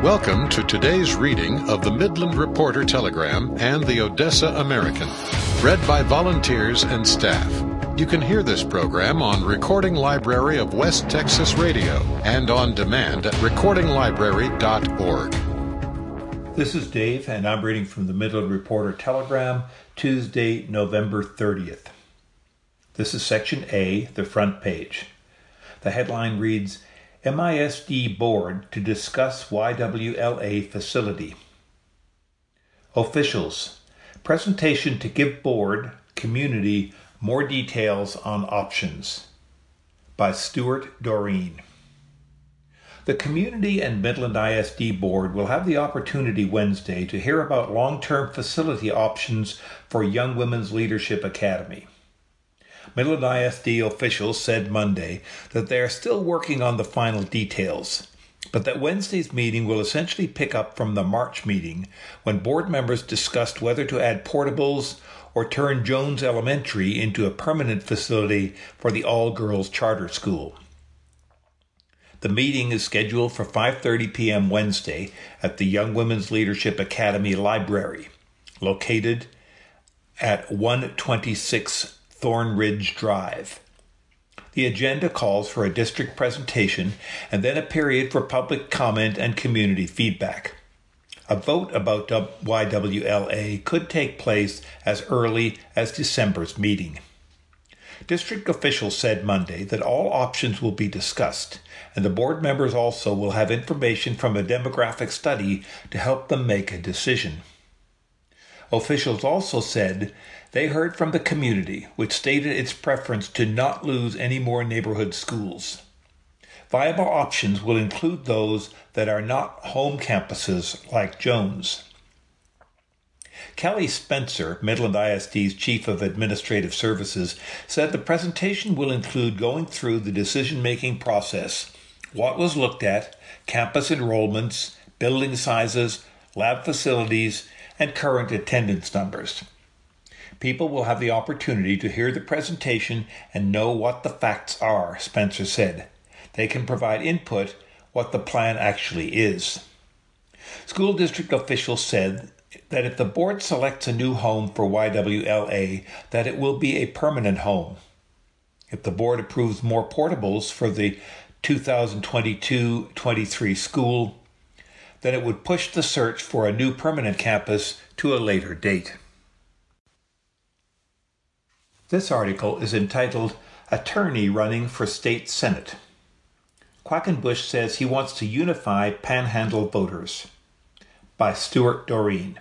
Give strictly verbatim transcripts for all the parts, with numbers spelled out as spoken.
Welcome to today's reading of the Midland Reporter Telegram and the Odessa American, read by volunteers and staff. You can hear this program on Recording Library of West Texas Radio and on demand at recording library dot org. This is Dave, and I'm reading from the Midland Reporter Telegram, Tuesday, November thirtieth. This is Section A, the front page. The headline reads, M I S D Board to discuss Y W L A facility. Officials. Presentation to give board, community, more details on options. By Stuart Doreen. The Community and Midland I S D Board will have the opportunity Wednesday to hear about long-term facility options for Young Women's Leadership Academy. Midland I S D officials said Monday that they are still working on the final details, but that Wednesday's meeting will essentially pick up from the March meeting when board members discussed whether to add portables or turn Jones Elementary into a permanent facility for the all-girls charter school. The meeting is scheduled for five thirty p.m. Wednesday at the Young Women's Leadership Academy Library, located at one twenty-six Thorn Ridge Drive. The agenda calls for a district presentation and then a period for public comment and community feedback. A vote about Y W L A could take place as early as December's meeting. District officials said Monday that all options will be discussed, and the board members also will have information from a demographic study to help them make a decision. Officials also said they heard from the community, which stated its preference to not lose any more neighborhood schools. Viable options will include those that are not home campuses like Jones. Kelly Spencer, Midland I S D's Chief of Administrative Services, said the presentation will include going through the decision-making process, what was looked at, campus enrollments, building sizes, lab facilities, and current attendance numbers. People will have the opportunity to hear the presentation and know what the facts are, Spencer said. They can provide input what the plan actually is. School district officials said that if the board selects a new home for Y W L A, that it will be a permanent home. If the board approves more portables for the two thousand twenty-two twenty-three school, then it would push the search for a new permanent campus to a later date. This article is entitled, Attorney Running for State Senate. Quackenbush says he wants to unify Panhandle voters. By Stuart Doreen.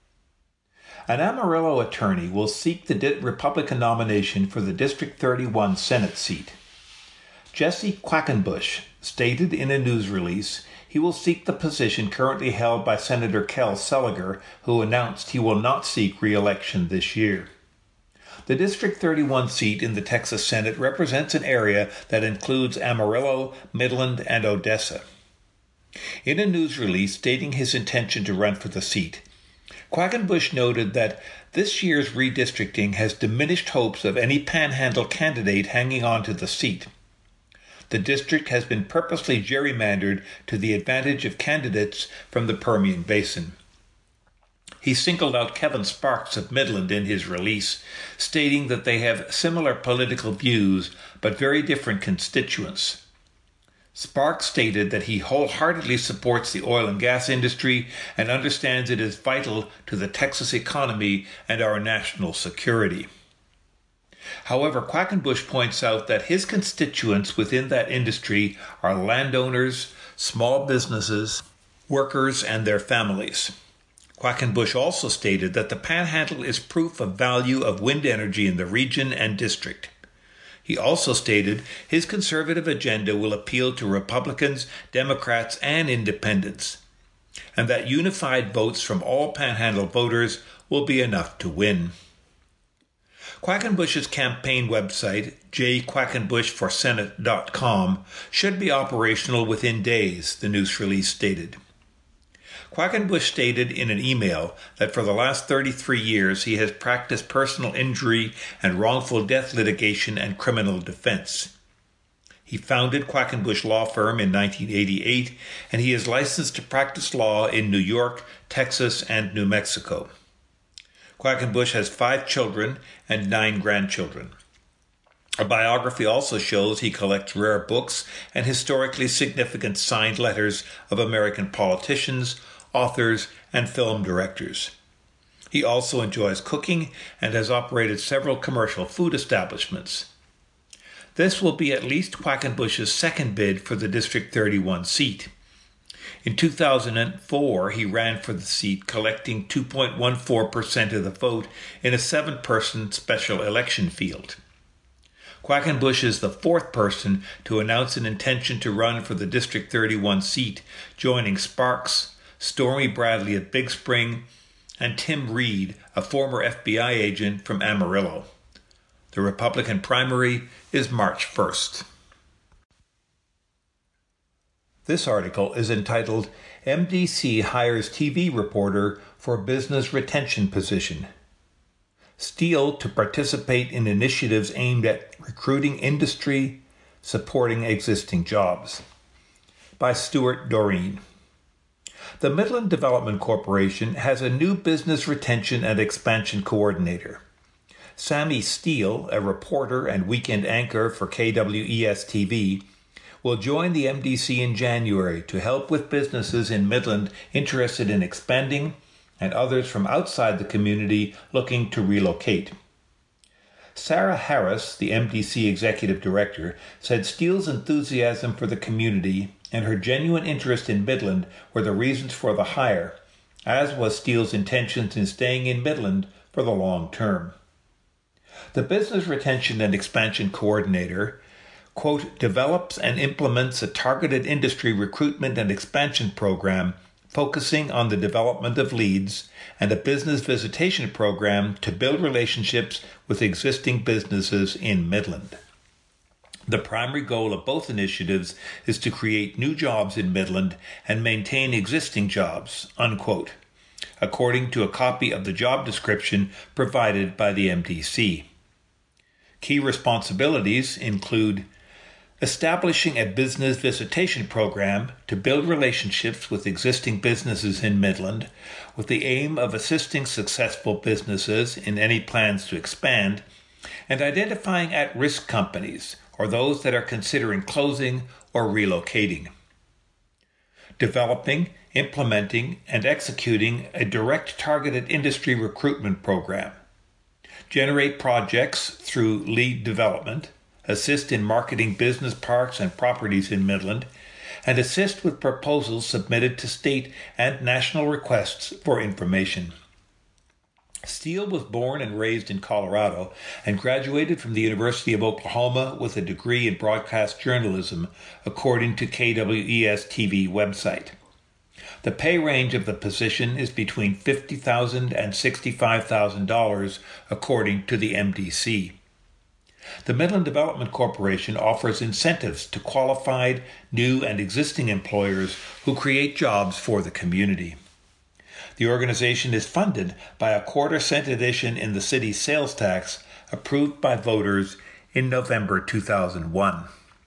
An Amarillo attorney will seek the Republican nomination for the District thirty-one Senate seat. Jesse Quackenbush stated in a news release he will seek the position currently held by Senator Kel Seliger, who announced he will not seek re-election this year. The District thirty-one seat in the Texas Senate represents an area that includes Amarillo, Midland, and Odessa. In a news release stating his intention to run for the seat, Quackenbush noted that this year's redistricting has diminished hopes of any Panhandle candidate hanging on to the seat. The district has been purposely gerrymandered to the advantage of candidates from the Permian Basin. He singled out Kevin Sparks of Midland in his release, stating that they have similar political views but very different constituents. Sparks stated that he wholeheartedly supports the oil and gas industry and understands it is vital to the Texas economy and our national security. However, Quackenbush points out that his constituents within that industry are landowners, small businesses, workers, and their families. Quackenbush also stated that the Panhandle is proof of value of wind energy in the region and district. He also stated his conservative agenda will appeal to Republicans, Democrats, and Independents, and that unified votes from all Panhandle voters will be enough to win. Quackenbush's campaign website, j quackenbush for senate dot com, should be operational within days, the news release stated. Quackenbush stated in an email that for the last thirty-three years he has practiced personal injury and wrongful death litigation and criminal defense. He founded Quackenbush Law Firm in nineteen eighty-eight, and he is licensed to practice law in New York, Texas, and New Mexico. Quackenbush has five children and nine grandchildren. A biography also shows he collects rare books and historically significant signed letters of American politicians, authors, and film directors. He also enjoys cooking and has operated several commercial food establishments. This will be at least Quackenbush's second bid for the District thirty-one seat. In two thousand four, he ran for the seat, collecting two point one four percent of the vote in a seven-person special election field. Quackenbush is the fourth person to announce an intention to run for the District thirty-one seat, joining Sparks, Stormy Bradley of Big Spring, and Tim Reed, a former F B I agent from Amarillo. The Republican primary is March first. This article is entitled, M D C Hires T V Reporter for Business Retention Position. Steele to participate in initiatives aimed at recruiting industry, supporting existing jobs. By Stuart Doreen. The Midland Development Corporation has a new business retention and expansion coordinator. Sammy Steele, a reporter and weekend anchor for K W E S T V, will join the M D C in January to help with businesses in Midland interested in expanding and others from outside the community looking to relocate. Sarah Harris, the M D C executive director, said Steele's enthusiasm for the community and her genuine interest in Midland were the reasons for the hire, as was Steele's intentions in staying in Midland for the long term. The Business Retention and Expansion Coordinator, quote, develops and implements a targeted industry recruitment and expansion program focusing on the development of leads and a business visitation program to build relationships with existing businesses in Midland. The primary goal of both initiatives is to create new jobs in Midland and maintain existing jobs, unquote, according to a copy of the job description provided by the M D C. Key responsibilities include establishing a business visitation program to build relationships with existing businesses in Midland with the aim of assisting successful businesses in any plans to expand, and identifying at-risk companies or those that are considering closing or relocating. Developing, implementing, and executing a direct targeted industry recruitment program. Generate projects through lead development, assist in marketing business parks and properties in Midland, and assist with proposals submitted to state and national requests for information. Steele was born and raised in Colorado and graduated from the University of Oklahoma with a degree in broadcast journalism, according to K W E S T V website. The pay range of the position is between fifty thousand dollars and sixty-five thousand dollars, according to the M D C. The Midland Development Corporation offers incentives to qualified, new and existing employers who create jobs for the community. The organization is funded by a quarter cent addition in the city's sales tax approved by voters in November two thousand one.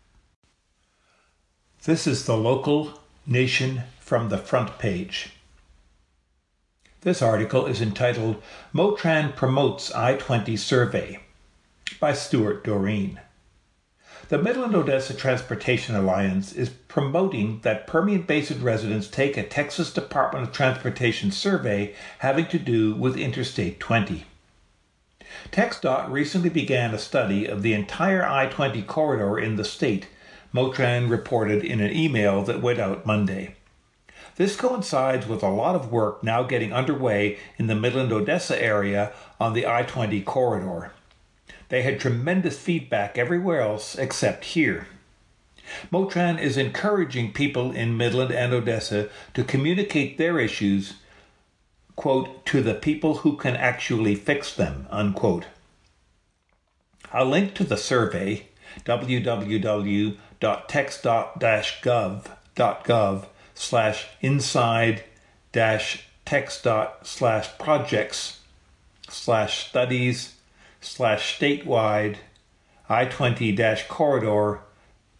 This is the local nation from the front page. This article is entitled Motran Promotes I twenty Survey by Stuart Doreen. The Midland-Odessa Transportation Alliance is promoting that Permian Basin residents take a Texas Department of Transportation survey having to do with Interstate twenty. TxDOT recently began a study of the entire I twenty corridor in the state, Motran reported in an email that went out Monday. This coincides with a lot of work now getting underway in the Midland-Odessa area on the I twenty corridor. They had tremendous feedback everywhere else except here. Motran is encouraging people in Midland and Odessa to communicate their issues, quote, to the people who can actually fix them, unquote. A link to the survey, w w w dot tex dot gov slash inside dash texdot slash projects slash studies slash statewide I twenty dash corridor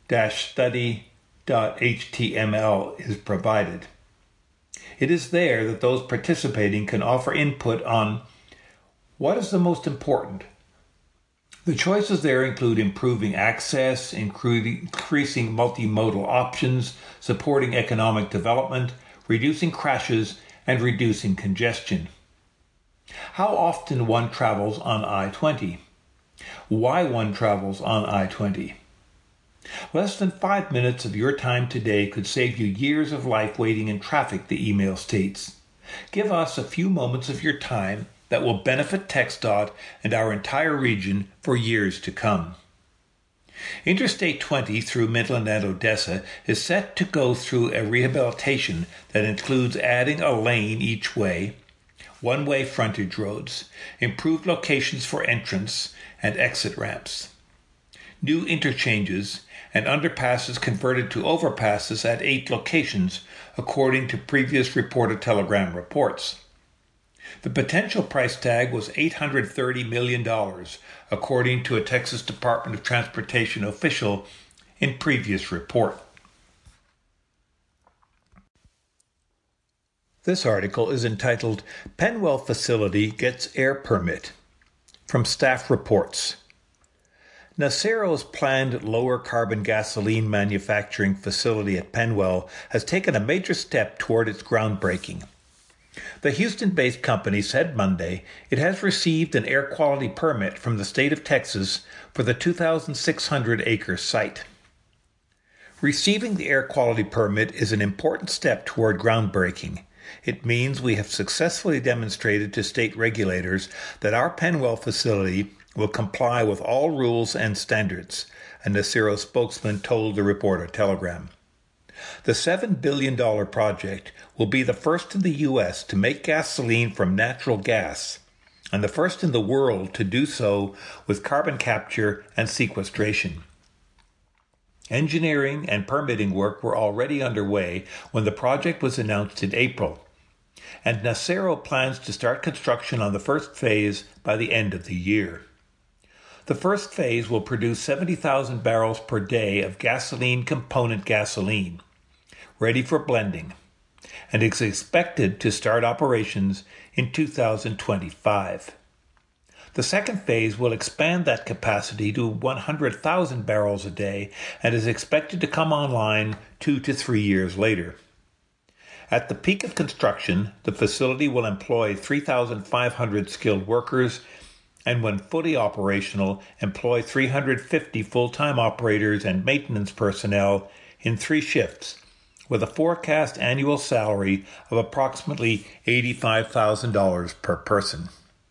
study dot h t m l is provided. It is there that those participating can offer input on what is the most important. The choices there include improving access, increasing multimodal options, supporting economic development, reducing crashes, and reducing congestion. How often one travels on I twenty. Why one travels on I twenty. Less than five minutes of your time today could save you years of life waiting in traffic, the email states. Give us a few moments of your time that will benefit TxDOT and our entire region for years to come. Interstate twenty through Midland and Odessa is set to go through a rehabilitation that includes adding a lane each way, one-way frontage roads, improved locations for entrance and exit ramps, new interchanges, and underpasses converted to overpasses at eight locations, according to previous Reporter Telegram reports. The potential price tag was eight hundred thirty million dollars, according to a Texas Department of Transportation official in previous report. This article is entitled, Penwell Facility Gets Air Permit, from Staff Reports. Nacero's planned lower-carbon gasoline manufacturing facility at Penwell has taken a major step toward its groundbreaking. The Houston-based company said Monday it has received an air quality permit from the state of Texas for the two thousand six hundred acre site. Receiving the air quality permit is an important step toward groundbreaking. It means we have successfully demonstrated to state regulators that our Penwell facility will comply with all rules and standards, a Nacero spokesman told the Reporter Telegram. The seven billion dollars project will be the first in the U S to make gasoline from natural gas, and the first in the world to do so with carbon capture and sequestration. Engineering and permitting work were already underway when the project was announced in April, and Nacero plans to start construction on the first phase by the end of the year. The first phase will produce seventy thousand barrels per day of gasoline component gasoline, ready for blending, and is expected to start operations in two thousand twenty-five. The second phase will expand that capacity to one hundred thousand barrels a day and is expected to come online two to three years later. At the peak of construction, the facility will employ three thousand five hundred skilled workers and when fully operational, employ three hundred fifty full-time operators and maintenance personnel in three shifts, with a forecast annual salary of approximately eighty-five thousand dollars per person.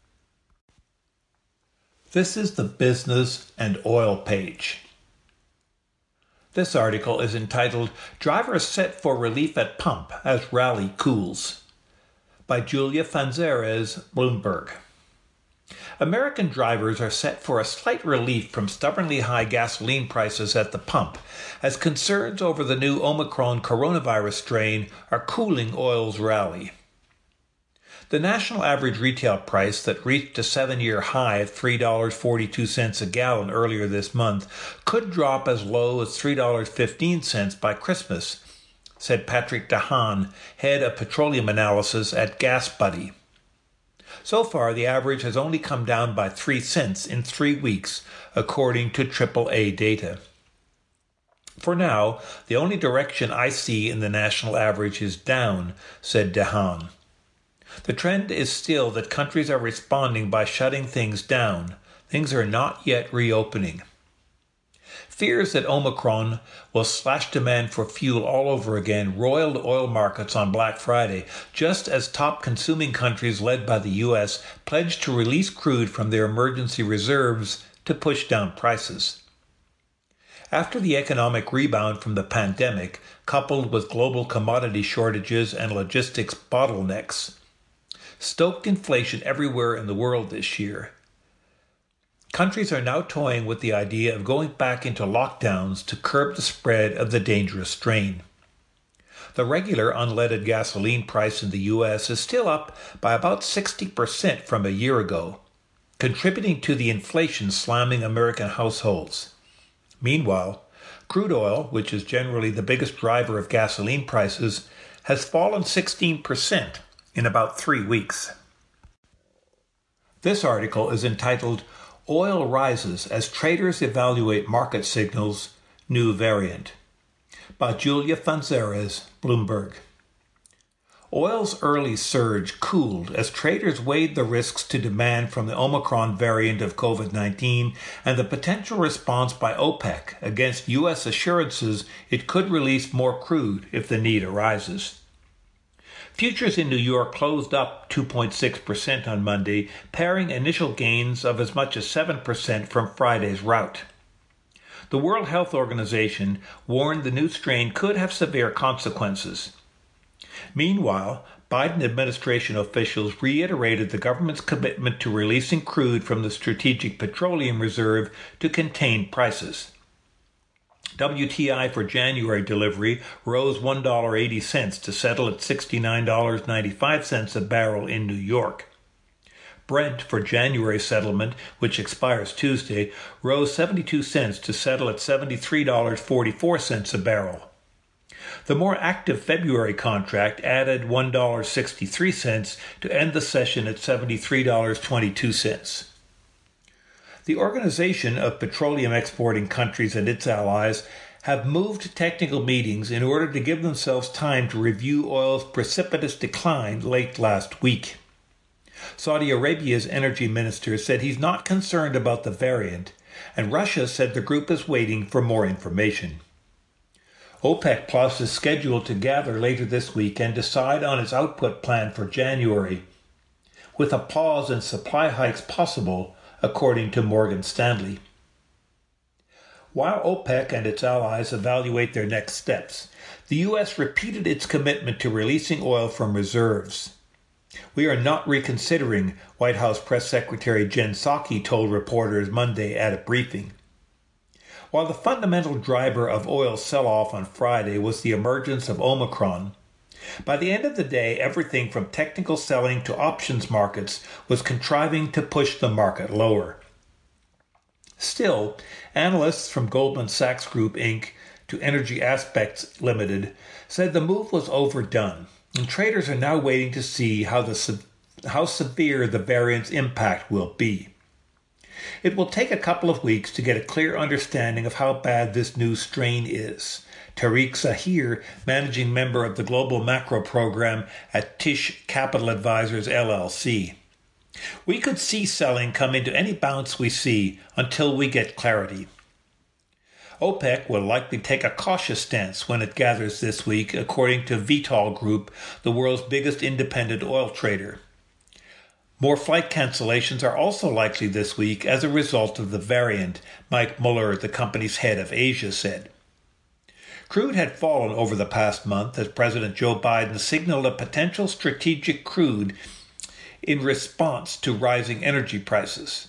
This is the Business and Oil page. This article is entitled, Drivers Set for Relief at Pump as Rally Cools, by Julia Fanzares, Bloomberg. American drivers are set for a slight relief from stubbornly high gasoline prices at the pump, as concerns over the new Omicron coronavirus strain are cooling oil's rally. The national average retail price that reached a seven-year high at three dollars and forty-two cents a gallon earlier this month could drop as low as three dollars and fifteen cents by Christmas, said Patrick DeHaan, head of petroleum analysis at GasBuddy. So far, the average has only come down by three cents in three weeks, according to triple A data. For now, the only direction I see in the national average is down, said DeHaan. The trend is still that countries are responding by shutting things down. Things are not yet reopening. Fears that Omicron will slash demand for fuel all over again roiled oil markets on Black Friday, just as top consuming countries led by the U S pledged to release crude from their emergency reserves to push down prices. After the economic rebound from the pandemic, coupled with global commodity shortages and logistics bottlenecks, stoked inflation everywhere in the world this year. Countries are now toying with the idea of going back into lockdowns to curb the spread of the dangerous strain. The regular unleaded gasoline price in the U S is still up by about sixty percent from a year ago, contributing to the inflation slamming American households. Meanwhile, Crude oil, which is generally the biggest driver of gasoline prices, has fallen sixteen percent in about three weeks. This article is entitled Oil Rises as Traders Evaluate Market Signals, New Variant, by Julia Fonseres, Bloomberg. Oil's early surge cooled as traders weighed the risks to demand from the Omicron variant of COVID nineteen and the potential response by OPEC against U S assurances it could release more crude if the need arises. Futures in New York closed up two point six percent on Monday, paring initial gains of as much as seven percent from Friday's rout. The World Health Organization warned the new strain could have severe consequences. Meanwhile, Biden administration officials reiterated the government's commitment to releasing crude from the Strategic Petroleum Reserve to contain prices. W T I for January delivery rose one dollar and eighty cents to settle at sixty-nine dollars and ninety-five cents a barrel in New York. Brent for January settlement, which expires Tuesday, rose seventy-two cents to settle at seventy-three dollars and forty-four cents a barrel. The more active February contract added one dollar and sixty-three cents to end the session at seventy-three dollars and twenty-two cents. The Organization of Petroleum Exporting Countries and its allies have moved to technical meetings in order to give themselves time to review oil's precipitous decline late last week. Saudi Arabia's energy minister said he's not concerned about the variant, and Russia said the group is waiting for more information. OPEC Plus is scheduled to gather later this week and decide on its output plan for January, with a pause in supply hikes possible, according to Morgan Stanley. While OPEC and its allies evaluate their next steps, the U S repeated its commitment to releasing oil from reserves. We are not reconsidering, White House Press Secretary Jen Psaki told reporters Monday at a briefing. While the fundamental driver of oil's sell-off on Friday was the emergence of Omicron, by the end of the day, everything from technical selling to options markets was contriving to push the market lower. Still, analysts from Goldman Sachs Group, Incorporated to Energy Aspects Limited said the move was overdone, and traders are now waiting to see how, the, how severe the variant's impact will be. It will take a couple of weeks to get a clear understanding of how bad this new strain is. Tariq Zahir, managing member of the Global Macro Program at Tish Capital Advisors L L C. We could see selling come into any bounce we see until we get clarity. OPEC will likely take a cautious stance when it gathers this week, according to Vitol Group, the world's biggest independent oil trader. More flight cancellations are also likely this week as a result of the variant, Mike Muller, the company's head of Asia, said. Crude had fallen over the past month as President Joe Biden signaled a potential strategic crude in response to rising energy prices.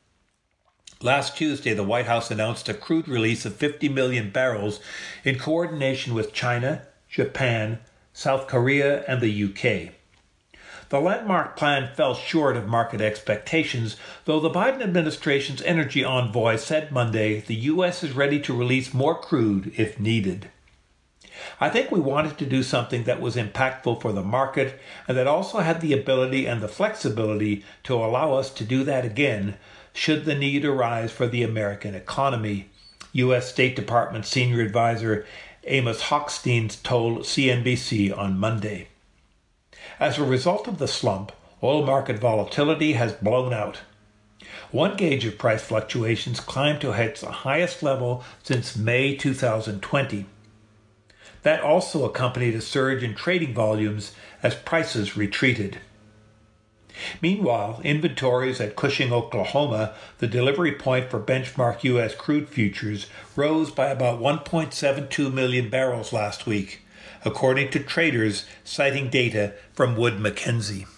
Last Tuesday, the White House announced a crude release of fifty million barrels in coordination with China, Japan, South Korea, and the U K. The landmark plan fell short of market expectations, though the Biden administration's energy envoy said Monday the U S is ready to release more crude if needed. I think we wanted to do something that was impactful for the market and that also had the ability and the flexibility to allow us to do that again should the need arise for the American economy, U S State Department Senior Advisor Amos Hochstein told C N B C on Monday. As a result of the slump, oil market volatility has blown out. One gauge of price fluctuations climbed to its highest level since May two thousand twenty. That also accompanied a surge in trading volumes as prices retreated. Meanwhile, inventories at Cushing, Oklahoma, the delivery point for benchmark U S crude futures, rose by about one point seven two million barrels last week, according to traders citing data from Wood Mackenzie.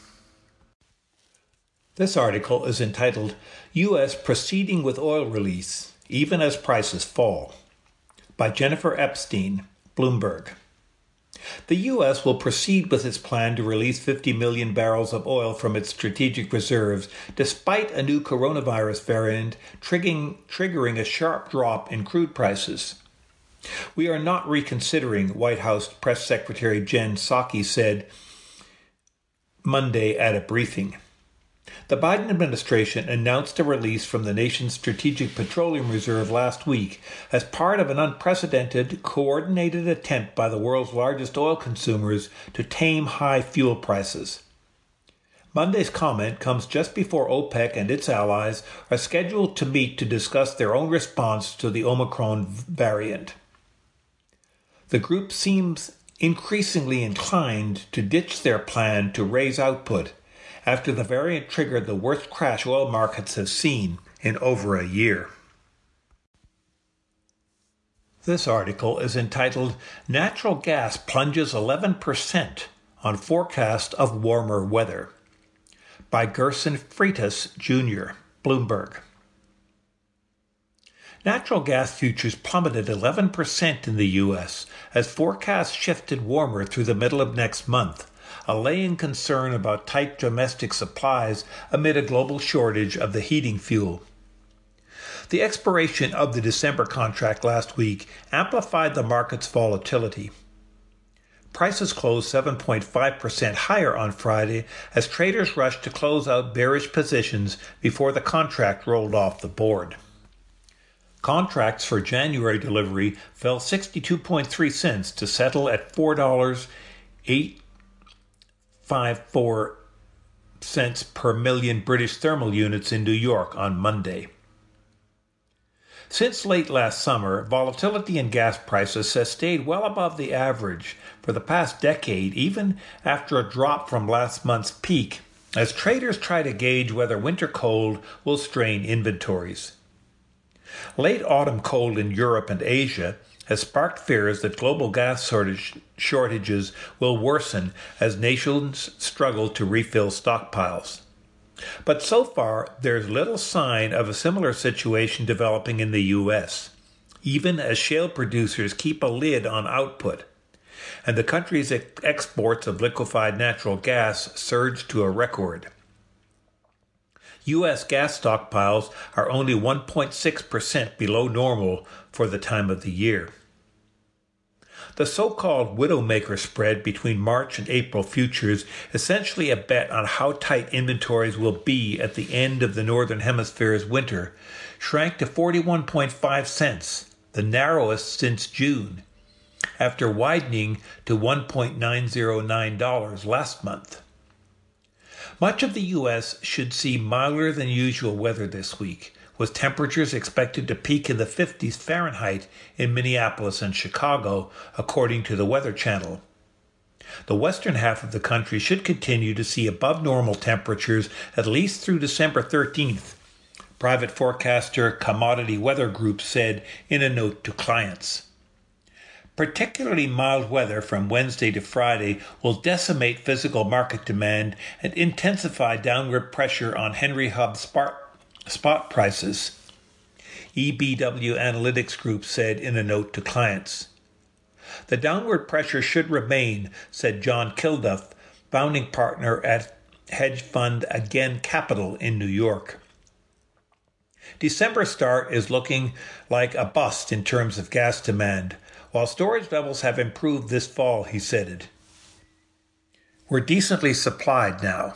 This article is entitled, U S Proceeding with Oil Release, Even as Prices Fall, by Jennifer Epstein, Bloomberg. The U S will proceed with its plan to release fifty million barrels of oil from its strategic reserves, despite a new coronavirus variant triggering, triggering a sharp drop in crude prices. We are not reconsidering, White House Press Secretary Jen Psaki said Monday at a briefing. The Biden administration announced a release from the nation's Strategic Petroleum Reserve last week as part of an unprecedented, coordinated attempt by the world's largest oil consumers to tame high fuel prices. Monday's comment comes just before OPEC and its allies are scheduled to meet to discuss their own response to the Omicron variant. The group seems increasingly inclined to ditch their plan to raise output after the variant triggered the worst crash oil markets have seen in over a year. This article is entitled Natural Gas Plunges eleven percent on Forecast of Warmer Weather by Gerson Freitas, Junior, Bloomberg. Natural gas futures plummeted eleven percent in the U S as forecasts shifted warmer through the middle of next month, allaying concern about tight domestic supplies amid a global shortage of the heating fuel. The expiration of the December contract last week amplified the market's volatility. Prices closed seven point five percent higher on Friday as traders rushed to close out bearish positions before the contract rolled off the board. Contracts for January delivery fell sixty-two point three cents to settle at four dollars and eight fifty-four cents per million British thermal units in New York on Monday. Since late last summer, volatility in gas prices has stayed well above the average for the past decade, even after a drop from last month's peak, as traders try to gauge whether winter cold will strain inventories. Late autumn cold in Europe and Asia has sparked fears that global gas shortage, shortages will worsen as nations struggle to refill stockpiles. But so far, there's little sign of a similar situation developing in the U S, even as shale producers keep a lid on output, and the country's ex- exports of liquefied natural gas surged to a record. U S gas stockpiles are only one point six percent below normal for the time of the year. The so-called Widowmaker spread between March and April futures, essentially a bet on how tight inventories will be at the end of the Northern Hemisphere's winter, shrank to forty-one point five cents, the narrowest since June, after widening to one point nine zero nine dollars last month. Much of the U S should see milder than usual weather this week, with temperatures expected to peak in the fifties Fahrenheit in Minneapolis and Chicago, according to the Weather Channel. The western half of the country should continue to see above normal temperatures at least through December thirteenth, private forecaster Commodity Weather Group said in a note to clients. Particularly mild weather from Wednesday to Friday will decimate physical market demand and intensify downward pressure on Henry Hub spot, spot prices, E B W Analytics Group said in a note to clients. The downward pressure should remain, said John Kilduff, founding partner at hedge fund Again Capital in New York. December start is looking like a bust in terms of gas demand, while storage levels have improved this fall, he said it. We're decently supplied now.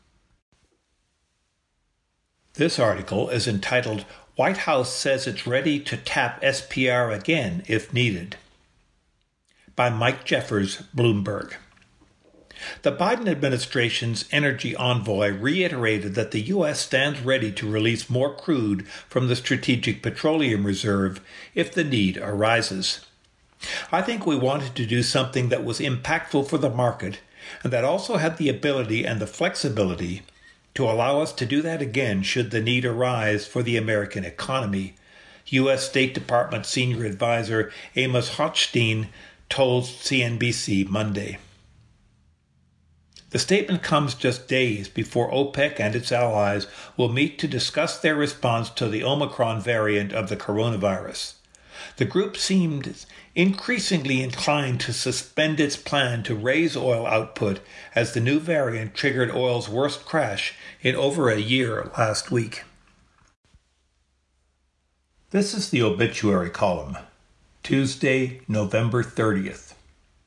This article is entitled White House Says It's Ready to Tap S P R Again If Needed by Mike Jeffers, Bloomberg. The Biden administration's energy envoy reiterated that the U S stands ready to release more crude from the Strategic Petroleum Reserve if the need arises. I think we wanted to do something that was impactful for the market and that also had the ability and the flexibility to allow us to do that again should the need arise for the American economy, U S State Department Senior Advisor Amos Hochstein told C N B C Monday. The statement comes just days before OPEC and its allies will meet to discuss their response to the Omicron variant of the coronavirus. The group seemed increasingly inclined to suspend its plan to raise oil output as the new variant triggered oil's worst crash in over a year last week. This is the obituary column. Tuesday, November thirtieth.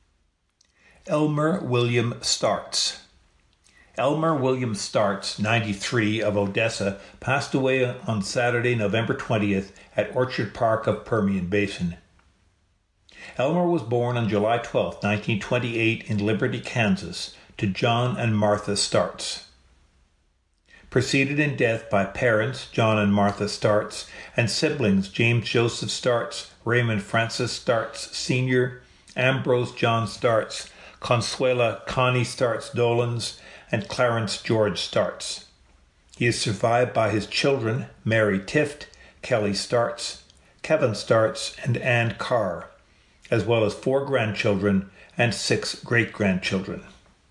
Elmer William Starts. Elmer William Starts, ninety-three, of Odessa, passed away on Saturday, November twentieth, at Orchard Park of Permian Basin. Elmer was born on July twelfth, nineteen twenty-eight, in Liberty, Kansas, to John and Martha Starts. Preceded in death by parents, John and Martha Starts, and siblings, James Joseph Starts, Raymond Francis Starts Senior, Ambrose John Starts, Consuela Connie Starts Dolans, and Clarence George Starts. He is survived by his children, Mary Tift, Kelly Starts, Kevin Starts, and Ann Carr, as well as four grandchildren and six great-grandchildren.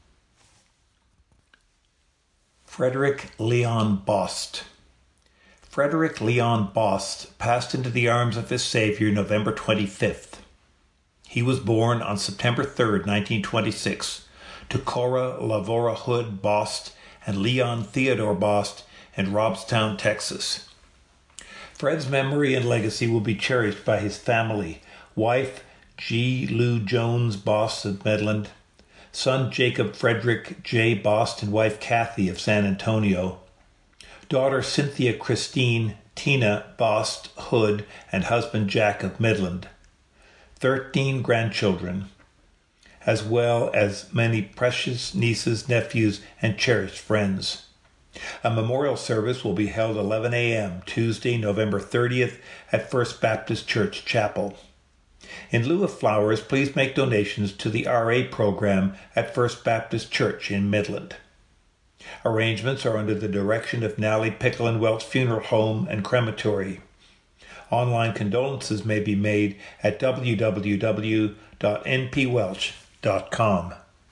Frederick Leon Bost. Frederick Leon Bost passed into the arms of his Savior November twenty-fifth. He was born on September third, nineteen twenty-six, to Cora Lavora Hood Bost and Leon Theodore Bost in Robstown, Texas. Fred's memory and legacy will be cherished by his family, wife G. Lou Jones Bost of Midland, son Jacob Frederick J. Bost and wife Kathy of San Antonio, daughter Cynthia Christine Tina Bost Hood and husband Jack of Midland, thirteen grandchildren, as well as many precious nieces, nephews, and cherished friends. A memorial service will be held eleven a.m. Tuesday, November thirtieth at First Baptist Church Chapel. In lieu of flowers, please make donations to the R A program at First Baptist Church in Midland. Arrangements are under the direction of Nally Pickle and Welch Funeral Home and Crematory. Online condolences may be made at w w w dot n p welch dot com.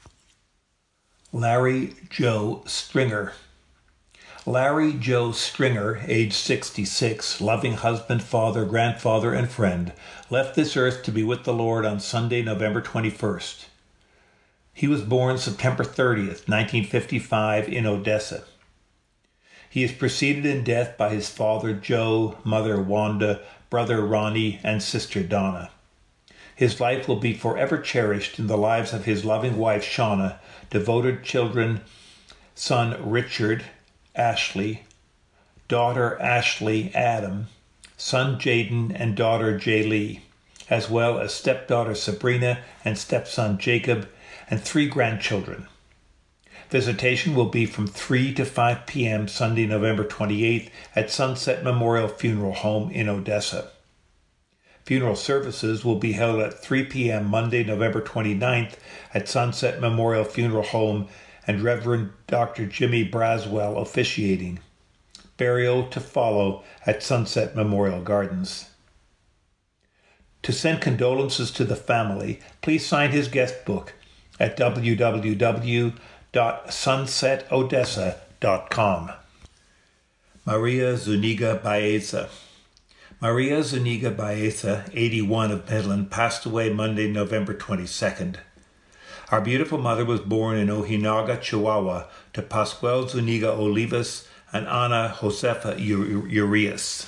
Larry Joe Stringer. Larry Joe Stringer, age sixty-six, loving husband, father, grandfather, and friend, left this earth to be with the Lord on Sunday, November twenty-first. He was born September thirtieth, nineteen fifty-five, in Odessa. He is preceded in death by his father Joe, mother Wanda, brother Ronnie, and sister Donna. His life will be forever cherished in the lives of his loving wife Shauna, devoted children, son Richard, Ashley, daughter Ashley Adam, son Jaden, and daughter Jaylee, as well as stepdaughter Sabrina and stepson Jacob, and three grandchildren. Visitation will be from three to five p.m. Sunday, November twenty-eighth at Sunset Memorial Funeral Home in Odessa. Funeral services will be held at three p.m. Monday, November twenty-ninth at Sunset Memorial Funeral Home and Reverend Doctor Jimmy Braswell officiating. Burial to follow at Sunset Memorial Gardens. To send condolences to the family, please sign his guest book at w w w dot sunset odessa dot com. Maria Zuniga Baeza. Maria Zuniga Baeza, eighty-one, of Midland, passed away Monday, November twenty-second. Our beautiful mother was born in Ojinaga, Chihuahua, to Pascual Zuniga Olivas and Ana Josefa Urias.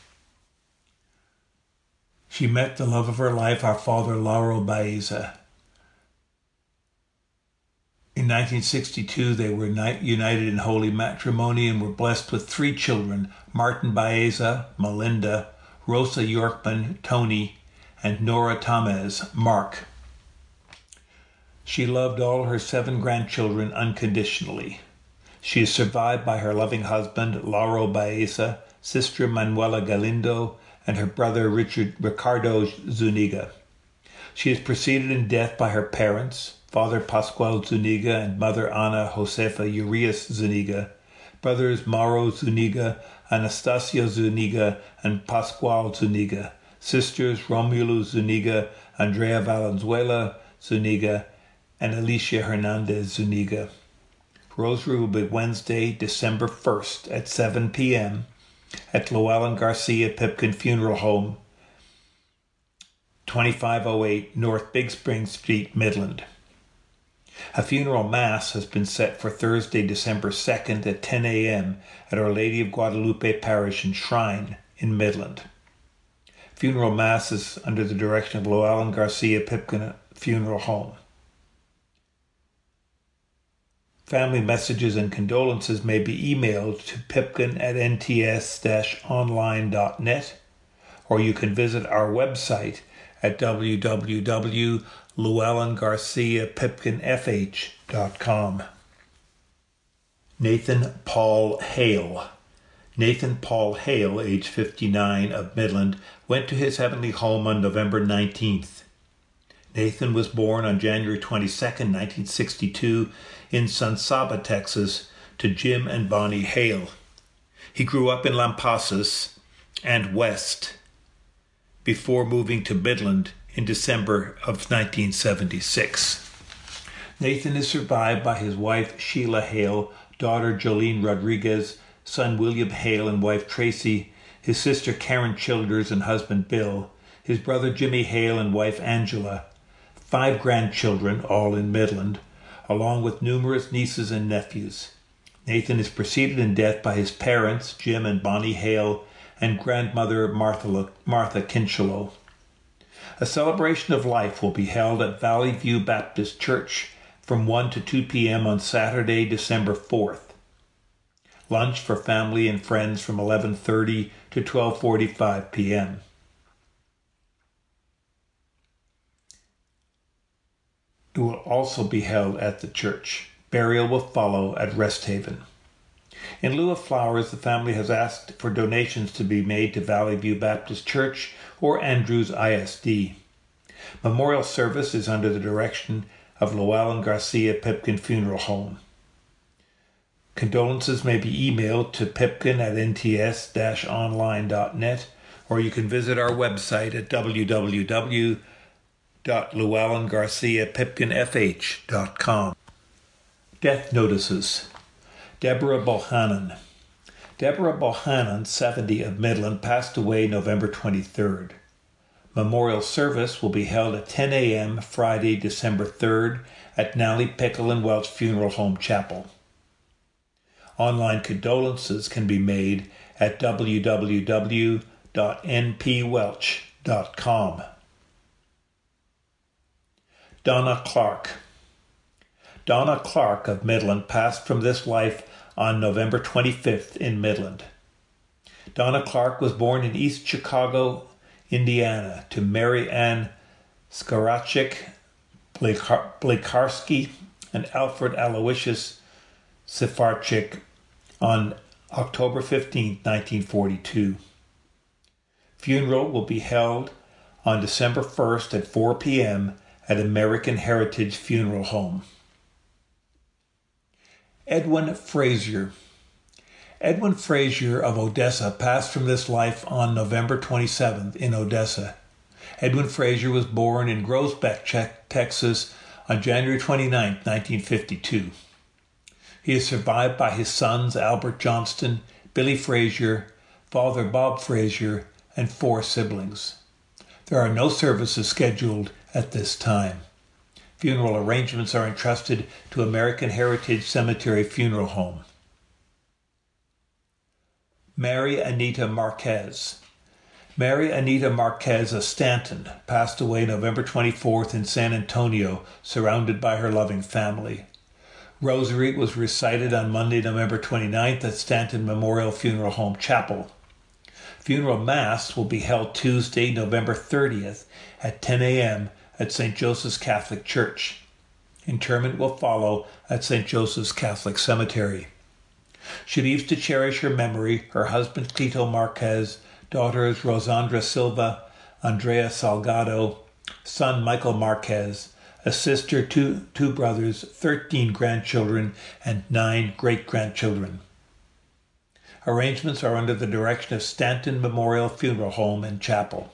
She met the love of her life, our father Lauro Baeza. In nineteen sixty-two, they were united in holy matrimony and were blessed with three children, Martin Baeza, Melinda, Rosa Yorkman, Tony, and Nora Tamez, Mark. She loved all her seven grandchildren unconditionally. She is survived by her loving husband, Lauro Baeza, sister Manuela Galindo, and her brother Richard Ricardo Zuniga. She is preceded in death by her parents, Father Pascual Zuniga and Mother Ana Josefa Urias Zuniga, brothers Mauro Zuniga, Anastasia Zuniga, and Pascual Zuniga, sisters Romulo Zuniga, Andrea Valenzuela Zuniga, and Alicia Hernandez Zuniga. Rosary will be Wednesday, December first at seven p.m. at Llewellyn Garcia Pipkin Funeral Home, twenty-five oh eight North Big Spring Street, Midland. A funeral mass has been set for Thursday, December second at ten a.m. at Our Lady of Guadalupe Parish and Shrine in Midland. Funeral Mass is under the direction of Llewellyn Garcia Pipkin Funeral Home. Family messages and condolences may be emailed to pipkin at n t s dash online dot net, or you can visit our website at w w w dot llewellyn garcia pipkin f h dot com. Nathan Paul Hale. Nathan Paul Hale, age fifty-nine, of Midland, went to his heavenly home on November nineteenth. Nathan was born on January twenty-second, nineteen sixty-two, in San Saba, Texas, to Jim and Bonnie Hale. He grew up in Lampasas and West before moving to Midland in December of nineteen seventy-six. Nathan is survived by his wife Sheila Hale, daughter Jolene Rodriguez, son William Hale and wife Tracy, his sister Karen Childers and husband Bill, his brother Jimmy Hale and wife Angela, five grandchildren, all in Midland, along with numerous nieces and nephews. Nathan is preceded in death by his parents, Jim and Bonnie Hale, and grandmother Martha, Martha Kinchelow. A celebration of life will be held at Valley View Baptist Church from one to two p.m. on Saturday, December fourth. Lunch for family and friends from eleven thirty to twelve forty-five p.m. It will also be held at the church. Burial will follow at Rest Haven. In lieu of flowers, the family has asked for donations to be made to Valley View Baptist Church or Andrews I S D. Memorial service is under the direction of Llewellyn Garcia Pipkin Funeral Home. Condolences may be emailed to pipkin at n t s dash online dot net, or you can visit our website at w w w dot llewellyn garcia pipkin f h dot com. Death notices. Deborah Bohannon. Deborah Bohannon, seventy, of Midland, passed away November twenty-third. Memorial service will be held at ten a.m. Friday, December third at Nally Pickle and Welch Funeral Home Chapel. Online condolences can be made at w w w dot n p welch dot com. Donna Clark. Donna Clark of Midland passed from this life on November twenty-fifth in Midland. Donna Clark was born in East Chicago, Indiana, to Mary Ann Skarachik Blekarski and Alfred Aloysius Sifarchik on October fifteenth, nineteen forty-two. Funeral will be held on December first at four p.m. at American Heritage Funeral Home. Edwin Frazier. Edwin Frazier of Odessa passed from this life on November twenty-seventh in Odessa. Edwin Frazier was born in Groesbeck, Texas on January twenty-ninth, nineteen fifty-two. He is survived by his sons Albert Johnston, Billy Frazier, Father Bob Frazier, and four siblings. There are no services scheduled at this time. Funeral arrangements are entrusted to American Heritage Cemetery Funeral Home. Mary Anita Marquez. Mary Anita Marquez of Stanton passed away November twenty-fourth in San Antonio, surrounded by her loving family. Rosary was recited on Monday, November twenty-ninth at Stanton Memorial Funeral Home Chapel. Funeral Mass will be held Tuesday, November thirtieth at ten a.m. at Saint Joseph's Catholic Church. Interment will follow at Saint Joseph's Catholic Cemetery. She leaves to cherish her memory her husband Clito Marquez, daughters Rosandra Silva, Andrea Salgado, son Michael Marquez, a sister, two, two brothers, thirteen grandchildren, and nine great-grandchildren. Arrangements are under the direction of Stanton Memorial Funeral Home and Chapel.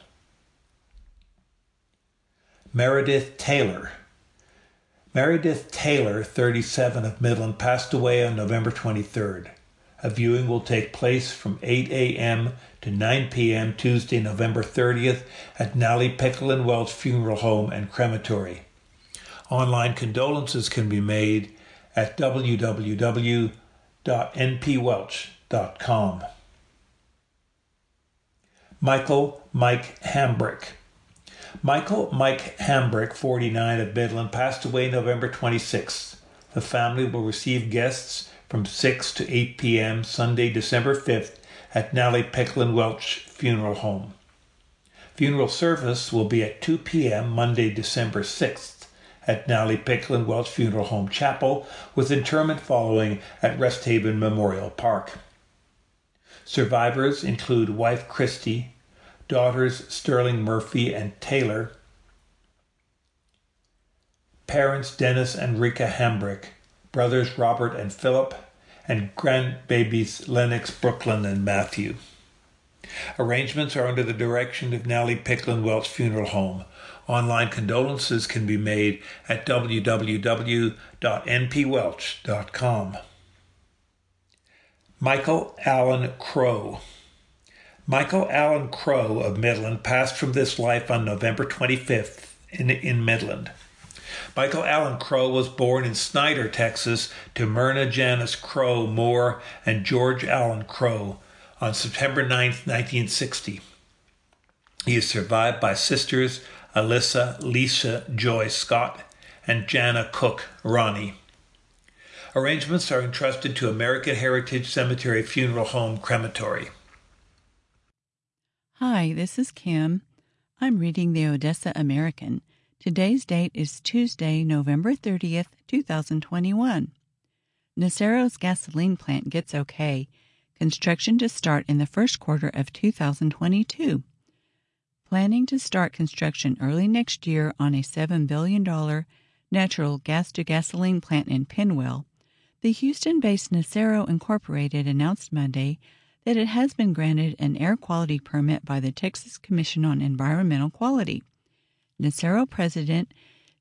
Meredith Taylor. Meredith Taylor, thirty-seven, of Midland, passed away on November twenty-third. A viewing will take place from eight a.m. to nine p.m. Tuesday, November thirtieth at Nally Pickle and Welch Funeral Home and Crematory. Online condolences can be made at w w w dot n p welch dot com. Michael Mike Hambrick. Michael Mike Hambrick, forty-nine, of Midland, passed away November twenty-sixth. The family will receive guests from six to eight p.m. Sunday, December fifth at Nally Picklen Welch Funeral Home. Funeral service will be at two p.m. Monday, December sixth at Nally Picklen Welch Funeral Home Chapel, with interment following at Resthaven Memorial Park. Survivors include wife Christy, daughters Sterling Murphy and Taylor, parents Dennis and Rika Hambrick, brothers Robert and Philip, and grandbabies Lennox, Brooklyn, and Matthew. Arrangements are under the direction of Nally Picklen Welch Funeral Home. Online condolences can be made at w w w dot n p welch dot com. Michael Allen Crow. Michael Allen Crow of Midland passed from this life on November twenty-fifth in, in Midland. Michael Allen Crow was born in Snyder, Texas, to Myrna Janice Crow Moore and George Allen Crow on September ninth, nineteen sixty. He is survived by sisters Alyssa Lisa Joy Scott and Jana Cook Ronnie. Arrangements are entrusted to American Heritage Cemetery Funeral Home Crematory. Hi, this is Kim. I'm reading the Odessa American. Today's date is Tuesday, November thirtieth, two thousand twenty-one. Nacero's gasoline plant gets okay. Construction to start in the first quarter of two thousand twenty-two. Planning to start construction early next year on a seven billion dollars natural gas-to-gasoline plant in Penwell, the Houston-based Nacero Incorporated announced Monday that it has been granted an air quality permit by the Texas Commission on Environmental Quality. Nacero President,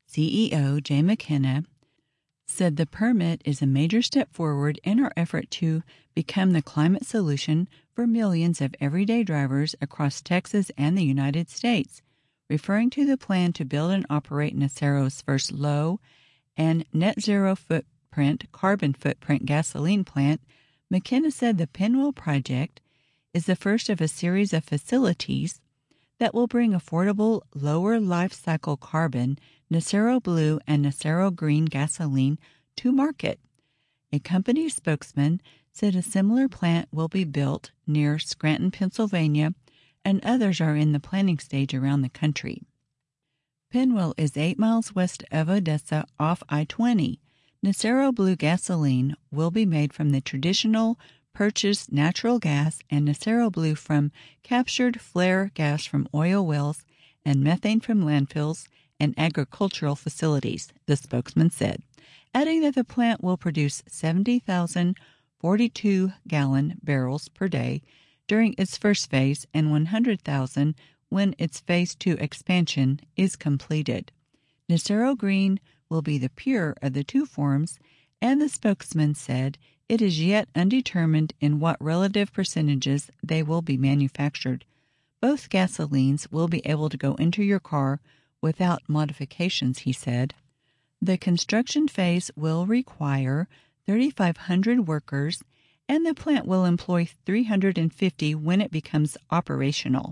C E O Jay McKenna, said the permit is a major step forward in our effort to become the climate solution for millions of everyday drivers across Texas and the United States, referring to the plan to build and operate Nacero's first low and net zero footprint carbon footprint gasoline plant. McKenna said the Penwell project is the first of a series of facilities that will bring affordable, lower life cycle carbon Nacero Blue and Nacero Green gasoline to market. A company spokesman said a similar plant will be built near Scranton, Pennsylvania, and others are in the planning stage around the country. Penwell is eight miles west of Odessa off I twenty. Nacero Blue gasoline will be made from the traditional purchased natural gas and Nacero Blue from captured flare gas from oil wells and methane from landfills and agricultural facilities, the spokesman said, adding that the plant will produce seventy thousand forty-two gallon barrels per day during its first phase and one hundred thousand when its phase two expansion is completed. Nacero Green will be the pure of the two forms, and the spokesman said it is yet undetermined in what relative percentages they will be manufactured. Both gasolines will be able to go into your car without modifications, he said. The construction phase will require thirty-five hundred workers, and the plant will employ three hundred fifty when it becomes operational.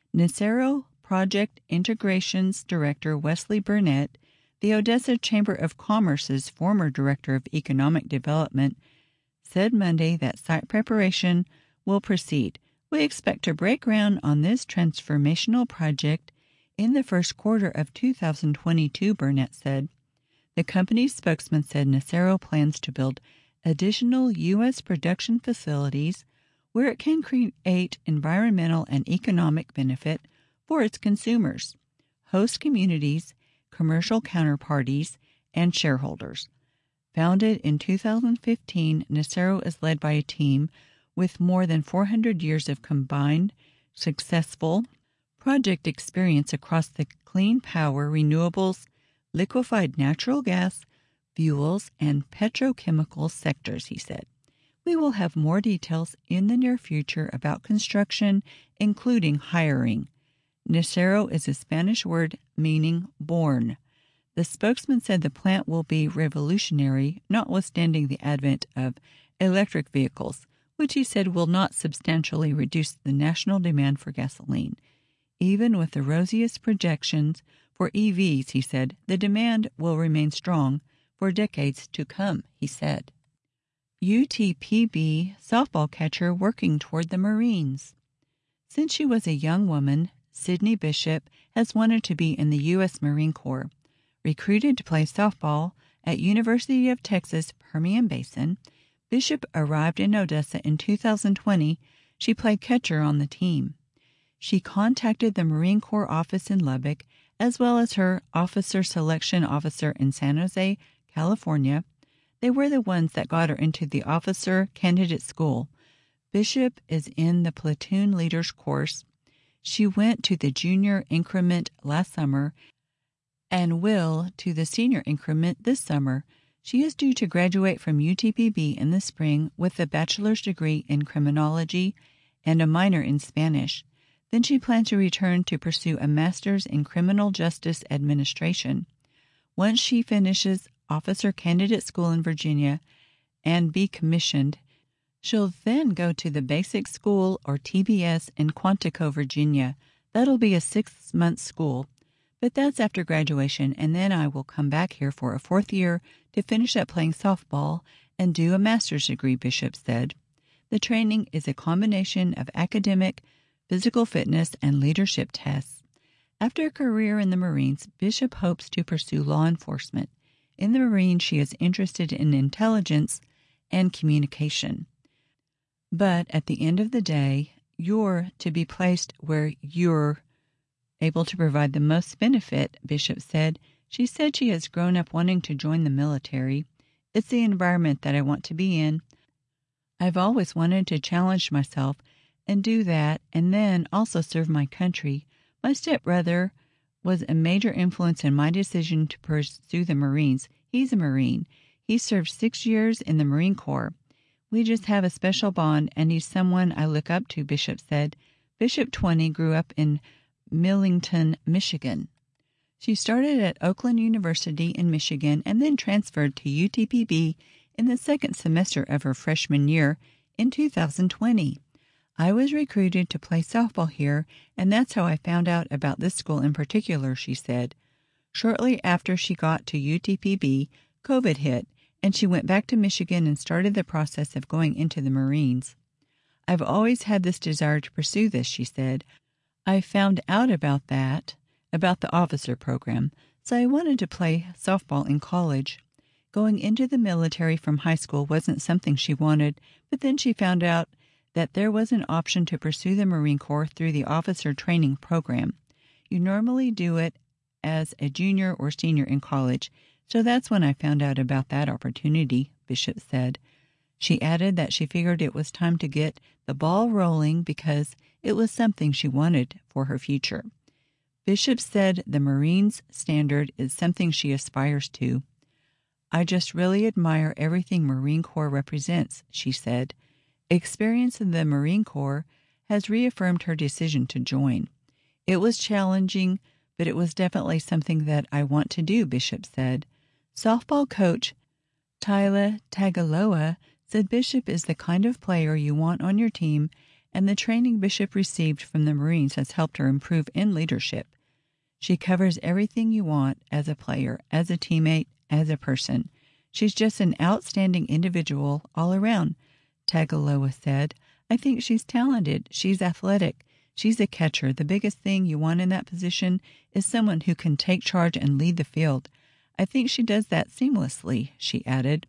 Nacero Project Integrations Director Wesley Burnett, the Odessa Chamber of Commerce's former Director of Economic Development, said Monday that site preparation will proceed. We expect to break ground on this transformational project in the first quarter of two thousand twenty-two, Burnett said. The company's spokesman said Nacero plans to build additional U S production facilities where it can create environmental and economic benefit for its consumers, host communities, commercial counterparties, and shareholders. Founded in two thousand fifteen, Nacero is led by a team with more than four hundred years of combined, successful project experience across the clean power, renewables, liquefied natural gas, fuels, and petrochemical sectors, he said. We will have more details in the near future about construction, including hiring. Nacero is a Spanish word meaning born. The spokesman said the plant will be revolutionary, notwithstanding the advent of electric vehicles, which he said will not substantially reduce the national demand for gasoline. Even with the rosiest projections for E Vs, he said, the demand will remain strong for decades to come, he said. U T P B softball catcher working toward the Marines. Since she was a young woman, Sydney Bishop has wanted to be in the U S Marine Corps. Recruited to play softball at University of Texas Permian Basin, Bishop arrived in Odessa in two thousand twenty. She played catcher on the team. She contacted the Marine Corps office in Lubbock, as well as her officer selection officer in San Jose, California. They were the ones that got her into the officer candidate school. Bishop is in the platoon leaders course. She went to the junior increment last summer and will to the senior increment this summer. She is due to graduate from U T P B in the spring with a bachelor's degree in criminology and a minor in Spanish. Then she plans to return to pursue a master's in criminal justice administration. Once she finishes officer candidate school in Virginia and be commissioned, she'll then go to the basic school or T B S in Quantico, Virginia. That'll be a six-month school, but that's after graduation, and then I will come back here for a fourth year to finish up playing softball and do a master's degree, Bishop said. The training is a combination of academic, physical fitness, and leadership tests. After a career in the Marines, Bishop hopes to pursue law enforcement. In the Marines, she is interested in intelligence and communication. But at the end of the day, you're to be placed where you're able to provide the most benefit, Bishop said. She said she has grown up wanting to join the military. It's the environment that I want to be in. I've always wanted to challenge myself and do that, and then also serve my country. My stepbrother was a major influence in my decision to pursue the Marines. He's a Marine. He served six years in the Marine Corps. We just have a special bond, and he's someone I look up to, Bishop said. Bishop twenty grew up in Millington, Michigan. She started at Oakland University in Michigan and then transferred to U T P B in the second semester of her freshman year in two thousand twenty. I was recruited to play softball here, and that's how I found out about this school in particular, she said. Shortly after she got to U T P B, COVID hit, and she went back to Michigan and started the process of going into the Marines. I've always had this desire to pursue this, she said. I found out about that, about the officer program, so I wanted to play softball in college. Going into the military from high school wasn't something she wanted, but then she found out that there was an option to pursue the Marine Corps through the officer training program. You normally do it as a junior or senior in college, so that's when I found out about that opportunity, Bishop said. She added that she figured it was time to get the ball rolling because it was something she wanted for her future. Bishop said the Marines standard is something she aspires to. I just really admire everything Marine Corps represents, she said. Experience in the Marine Corps has reaffirmed her decision to join. It was challenging, but it was definitely something that I want to do, Bishop said. Softball coach Tyla Tagaloa said Bishop is the kind of player you want on your team, and the training Bishop received from the Marines has helped her improve in leadership. She covers everything you want as a player, as a teammate, as a person. She's just an outstanding individual all around, Tagaloa said. I think she's talented. She's athletic. She's a catcher. The biggest thing you want in that position is someone who can take charge and lead the field. I think she does that seamlessly, she added.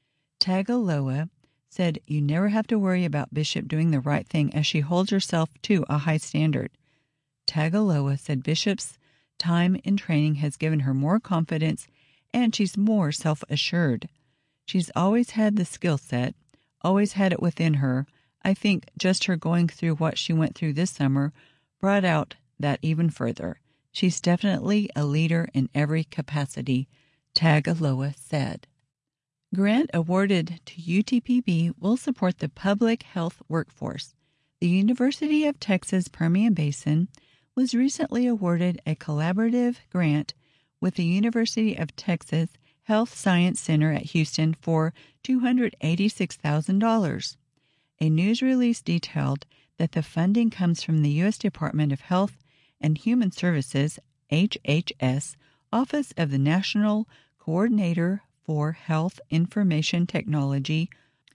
Tagaloa said you never have to worry about Bishop doing the right thing as she holds herself to a high standard. Tagaloa said Bishop's time in training has given her more confidence and she's more self-assured. She's always had the skill set, always had it within her. I think just her going through what she went through this summer brought out that even further. She's definitely a leader in every capacity, Tagaloa said. Grant awarded to U T P B will support the public health workforce. The University of Texas Permian Basin was recently awarded a collaborative grant with the University of Texas Health Science Center at Houston for two hundred eighty-six thousand dollars. A news release detailed that the funding comes from the U S Department of Health and Human Services, H H S, Office of the National Coordinator for Health Information Technology,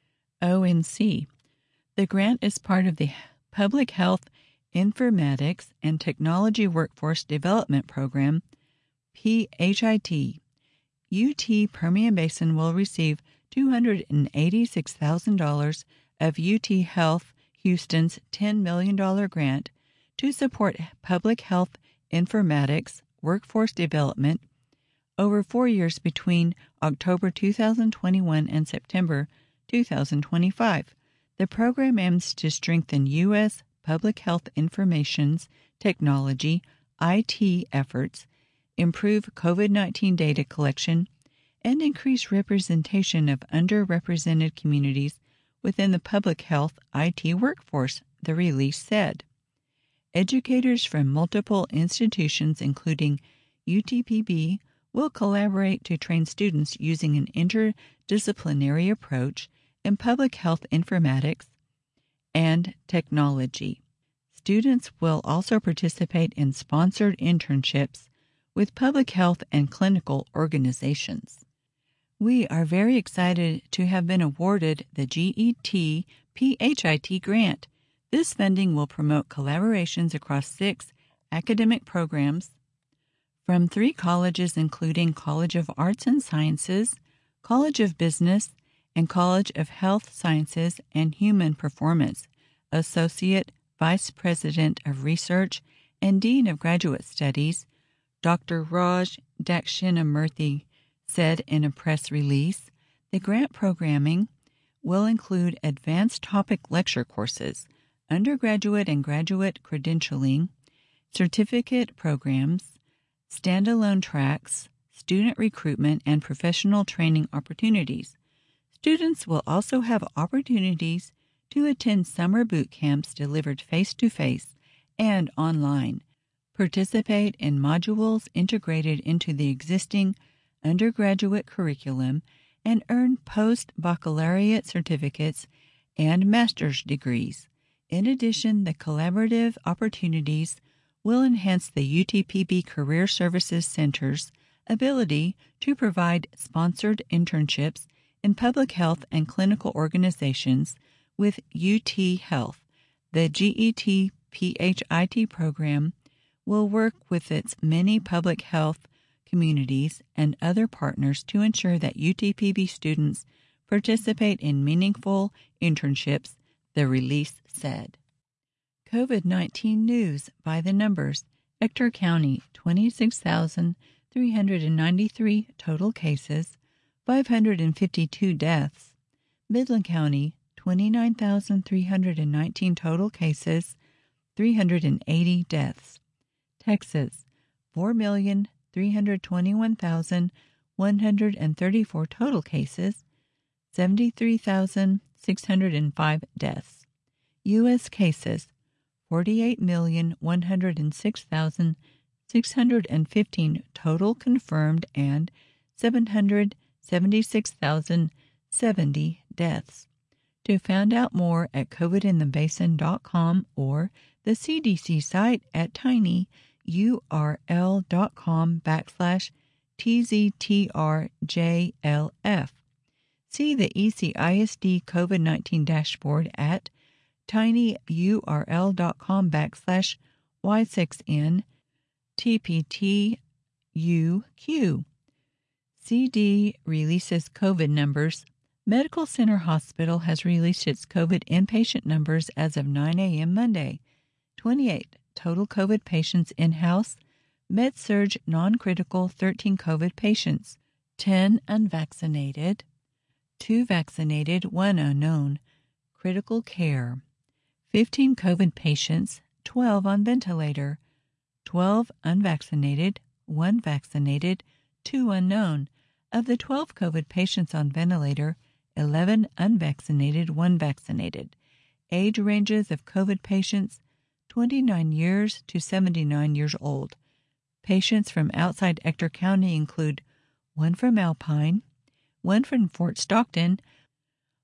O N C. The grant is part of the Public Health Informatics and Technology Workforce Development Program, P H I T. U T Permian Basin will receive two hundred eighty-six thousand dollars of U T Health Houston's ten million dollars grant to support public health informatics workforce development over four years between October two thousand twenty-one and September two thousand twenty-five. The program aims to strengthen U S public health information's technology, I T efforts, improve COVID nineteen data collection, and increase representation of underrepresented communities within the public health I T workforce, the release said. Educators from multiple institutions, including U T P B, will collaborate to train students using an interdisciplinary approach in public health informatics and technology. Students will also participate in sponsored internships with public health and clinical organizations. We are very excited to have been awarded the G E T P H I T grant. This funding will promote collaborations across six academic programs from three colleges, including College of Arts and Sciences, College of Business, and College of Health Sciences and Human Performance. Associate Vice President of Research and Dean of Graduate Studies, Doctor Raj Dakshinamurthy, said in a press release. The grant programming will include advanced topic lecture courses, undergraduate and graduate credentialing, certificate programs, standalone tracks, student recruitment, and professional training opportunities. Students will also have opportunities to attend summer boot camps delivered face-to-face and online, participate in modules integrated into the existing undergraduate curriculum, and earn post-baccalaureate certificates and master's degrees. In addition, the collaborative opportunities will enhance the U T P B Career Services Center's ability to provide sponsored internships in public health and clinical organizations with U T Health. The G E T P H I T program will work with its many public health communities and other partners to ensure that U T P B students participate in meaningful internships, the release said. COVID nineteen news by the numbers. Ector County, twenty-six thousand three hundred ninety-three total cases, five hundred fifty-two deaths. Midland County, twenty-nine thousand three hundred nineteen total cases, three hundred eighty deaths. Texas, four million three hundred twenty-one thousand one hundred thirty-four total cases, seventy-three thousand six hundred five deaths. U S cases, forty-eight million one hundred six thousand six hundred fifteen total confirmed and seven hundred seventy-six thousand seventy deaths. To find out more at covid in the basin dot com or the C D C site at tinyurl.com backslash TZTRJLF. See the E C I S D COVID nineteen dashboard at tinyurl.com backslash Y6N TPTUQ. C D releases COVID numbers. Medical Center Hospital has released its COVID inpatient numbers as of nine a.m. Monday. twenty-eight total COVID patients in-house. Med-surg non-critical thirteen COVID patients. ten unvaccinated. two vaccinated, one unknown. Critical care. fifteen COVID patients, twelve on ventilator. twelve unvaccinated, one vaccinated, two unknown. Of the twelve COVID patients on ventilator, eleven unvaccinated, one vaccinated. Age ranges of COVID patients, twenty-nine years to seventy-nine years old. Patients from outside Ector County include one from Alpine, one from Fort Stockton,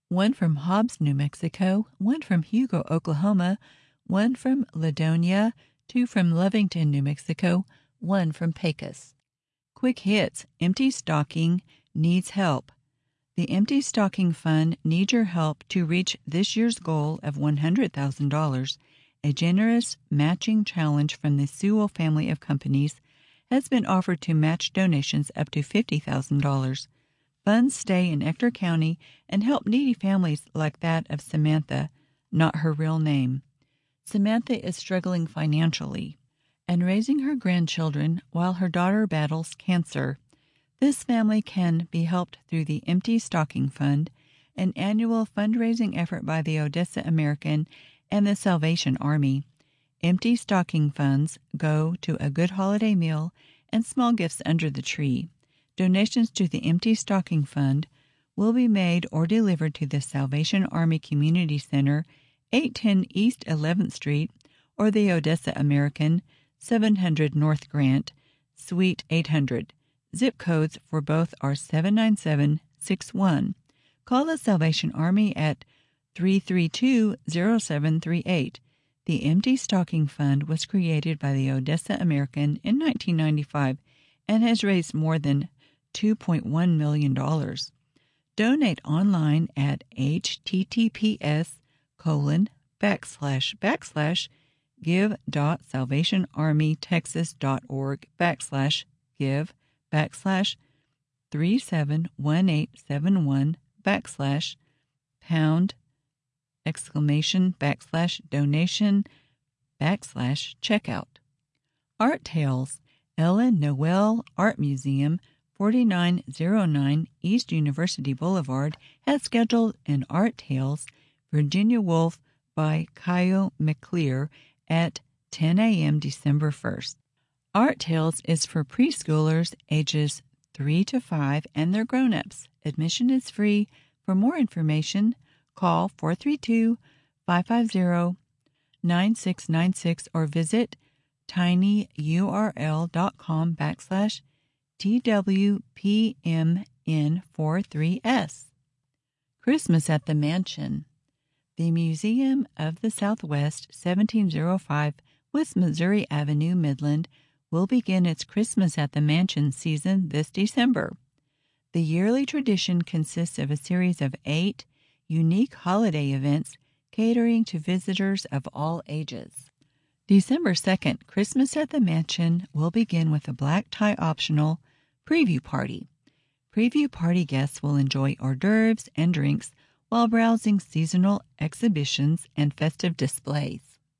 one from Hobbs, New Mexico, one from Hugo, Oklahoma, one from Ladonia, two from Lovington, New Mexico, one from Pecos. Quick hits. Empty Stocking needs help. The Empty Stocking Fund needs your help to reach this year's goal of one hundred thousand dollars. A generous matching challenge from the Sewell family of companies has been offered to match donations up to fifty thousand dollars. Funds stay in Ector County and help needy families like that of Samantha, not her real name. Samantha is struggling financially and raising her grandchildren while her daughter battles cancer. This family can be helped through the Empty Stocking Fund, an annual fundraising effort by the Odessa American and the Salvation Army. Empty stocking funds go to a good holiday meal and small gifts under the tree. Donations to the Empty Stocking Fund will be made or delivered to the Salvation Army Community Center, eight ten East eleventh Street, or the Odessa American, seven hundred North Grant, Suite eight hundred. Zip codes for both are seven nine seven six one. Call the Salvation Army at three three two, zero seven three eight. The Empty Stocking Fund was created by the Odessa American in nineteen ninety-five and has raised more than two point one million dollars. Donate online at https colon backslash backslash give.salvationarmytexas.org backslash give backslash three seven one eight seven one backslash pound exclamation backslash donation backslash checkout. Art Tales, Ellen Noel Art Museum, forty-nine oh nine East University Boulevard, has scheduled an Art Tales Virginia Woolf by Kyle McClear at ten a.m. December first. Art Tales is for preschoolers ages three to five and their grown-ups. Admission is free. For more information, call four three two, five five zero, nine six nine six or visit tinyurl.com backslash twpmn43s. Christmas at the Mansion. The Museum of the Southwest, seventeen oh five West Missouri Avenue, Midland, will begin its Christmas at the Mansion season this December. The yearly tradition consists of a series of eight unique holiday events catering to visitors of all ages. December second, Christmas at the Mansion will begin with a black tie optional preview party. Preview party guests will enjoy hors d'oeuvres and drinks while browsing seasonal exhibitions and festive displays.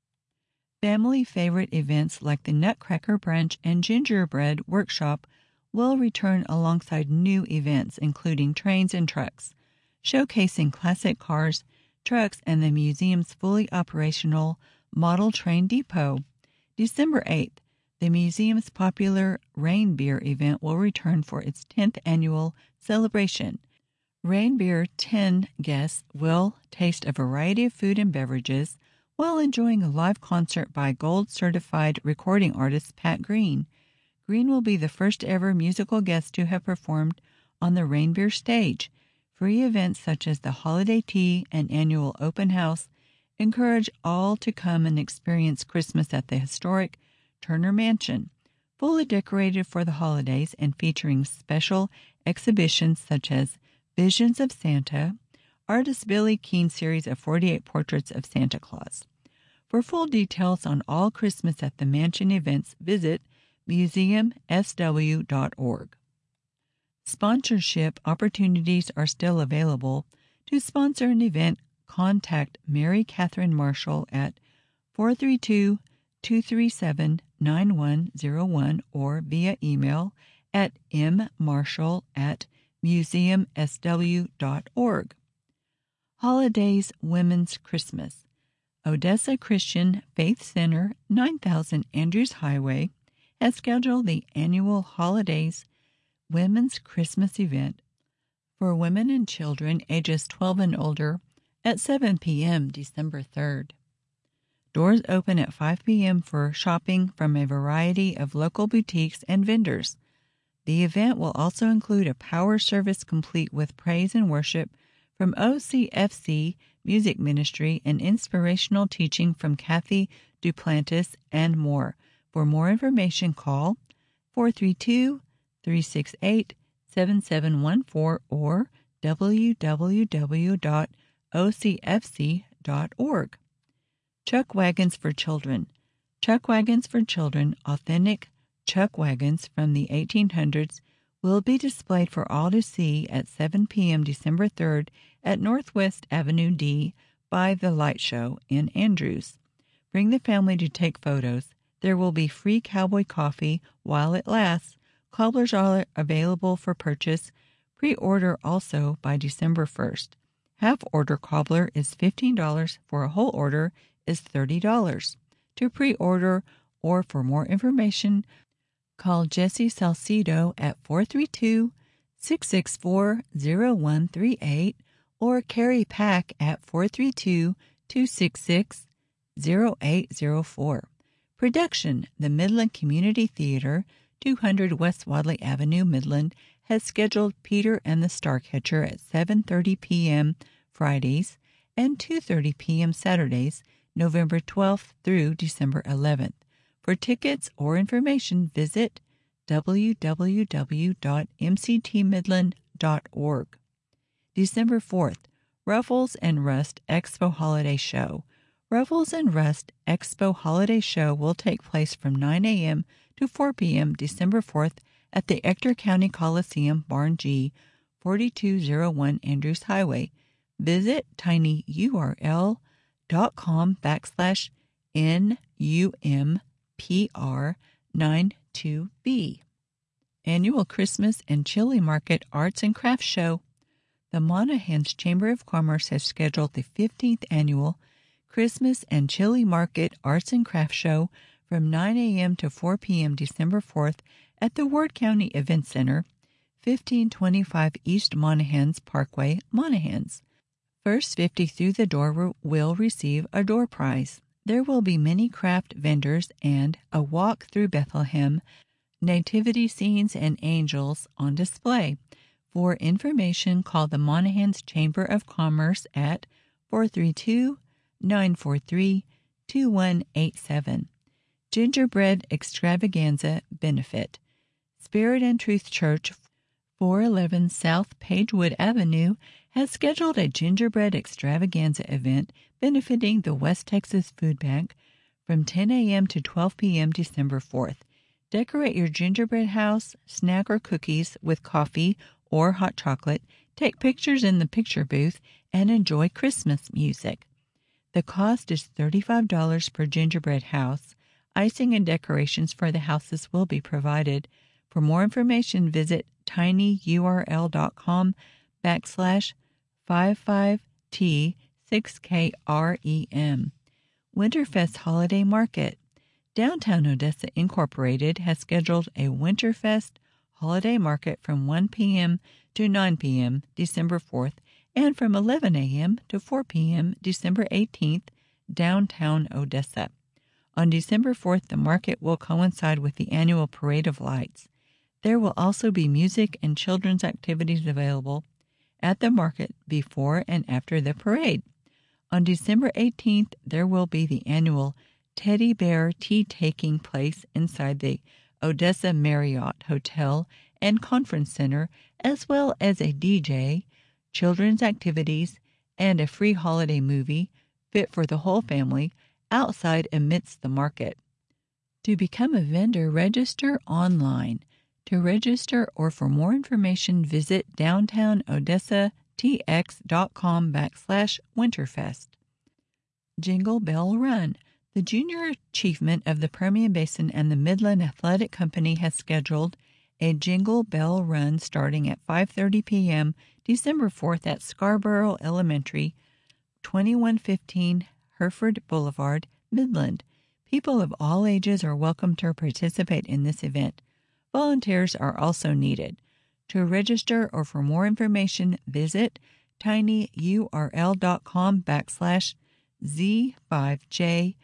Family favorite events like the Nutcracker Brunch and Gingerbread Workshop will return alongside new events including trains and trucks, showcasing classic cars, trucks, and the museum's fully operational model train depot. December eighth, the museum's popular Rain Beer event will return for its tenth annual celebration. Rain Beer ten guests will taste a variety of food and beverages while enjoying a live concert by gold-certified recording artist Pat Green. Green will be the first ever musical guest to have performed on the Rain Beer stage. Free events such as the holiday tea and annual open house encourage all to come and experience Christmas at the historic Turner Mansion, fully decorated for the holidays and featuring special exhibitions such as Visions of Santa, artist Billy Keane's series of forty-eight portraits of Santa Claus. For full details on all Christmas at the Mansion events, visit museum s w dot org. Sponsorship opportunities are still available. To sponsor an event, contact Mary Catherine Marshall at four three two, two three seven, nine one zero one or via email at mmarshall at museum s w dot org. Holidays Women's Christmas. Odessa Christian Faith Center, nine thousand Andrews Highway, has scheduled the annual Holidays Women's Christmas event for women and children ages twelve and older at seven p.m. December third. Doors open at five p.m. for shopping from a variety of local boutiques and vendors. The event will also include a power service complete with praise and worship from O C F C Music Ministry and inspirational teaching from Kathy Duplantis and more. For more information, call four three two, three six eight, seven seven one four or w w w dot o c f c dot org. Chuck Wagons for Children. Chuck Wagons for Children, authentic chuck wagons from the eighteen hundreds, will be displayed for all to see at seven p.m. December third at Northwest Avenue D by The Light Show in Andrews. Bring the family to take photos. There will be free cowboy coffee while it lasts. Cobblers are available for purchase. Pre-order also by December first. Half-order cobbler is fifteen dollars. For a whole order is thirty dollars. To pre-order or for more information, call Jesse Salcido at four three two, six six four, zero one three eight or Carrie Pack at four three two, two six six, zero eight zero four. Production: The Midland Community Theater, two hundred West Wadley Avenue, Midland, has scheduled Peter and the Starcatcher at seven thirty p.m. Fridays and two thirty p.m. Saturdays, November twelfth through December eleventh. For tickets or information, visit w w w dot m c t midland dot org. December fourth, Ruffles and Rust Expo Holiday Show. Ruffles and Rust Expo Holiday Show will take place from nine a.m. to four p.m. December fourth at the Ector County Coliseum, Barn G, forty-two oh one Andrews Highway. Visit tinyurl.com backslash NUMPR92B. Annual Christmas and Chili Market Arts and Crafts Show. The Monahans Chamber of Commerce has scheduled the fifteenth Annual Christmas and Chili Market Arts and Crafts Show from nine a.m. to four p.m. December fourth at the Ward County Event Center, fifteen twenty-five East Monahans Parkway, Monahans. First fifty through the door will receive a door prize. There will be many craft vendors and a walk through Bethlehem, nativity scenes, and angels on display. For information, call the Monahans Chamber of Commerce at four three two, nine four three, two one eight seven. Gingerbread Extravaganza Benefit. Spirit and Truth Church, four eleven South Pagewood Avenue, has scheduled a gingerbread extravaganza event benefiting the West Texas Food Bank from ten a.m. to twelve p.m. December fourth. Decorate your gingerbread house, snack or cookies with coffee or hot chocolate, take pictures in the picture booth, and enjoy Christmas music. The cost is thirty-five dollars per gingerbread house. Icing and decorations for the houses will be provided. For more information, visit tinyurl.com backslash 55T 6KREM. Winterfest Holiday Market. Downtown Odessa Incorporated has scheduled a Winterfest Holiday Market from one p.m. to nine p.m. December fourth and from eleven a.m. to four p.m. December eighteenth, downtown Odessa. On December fourth, the market will coincide with the annual Parade of Lights. There will also be music and children's activities available at the market before and after the parade. On December eighteenth, there will be the annual Teddy Bear Tea taking place inside the Odessa Marriott Hotel and Conference Center, as well as a D J, children's activities, and a free holiday movie fit for the whole family outside amidst the market. To become a vendor, register online. To register or for more information, visit downtownodessatx.com backslash winterfest. Jingle Bell Run. The Junior Achievement of the Permian Basin and the Midland Athletic Company has scheduled a Jingle Bell Run starting at five thirty p.m. December fourth at Scarborough Elementary, twenty-one fifteen Hereford Boulevard, Midland. People of all ages are welcome to participate in this event. Volunteers are also needed. To register or for more information, visit tinyurl.com backslash Z5J5JEFF.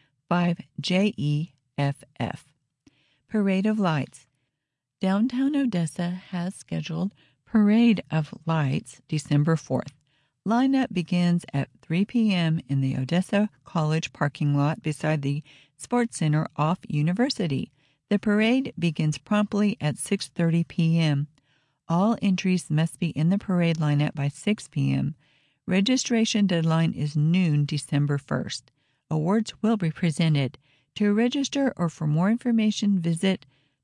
Parade of Lights. Downtown Odessa has scheduled Parade of Lights December fourth. Lineup begins at three p.m. in the Odessa College parking lot beside the Sports Center off University. The parade begins promptly at six thirty p.m. All entries must be in the parade lineup by six p.m. Registration deadline is noon December first. Awards will be presented. To register or for more information, visit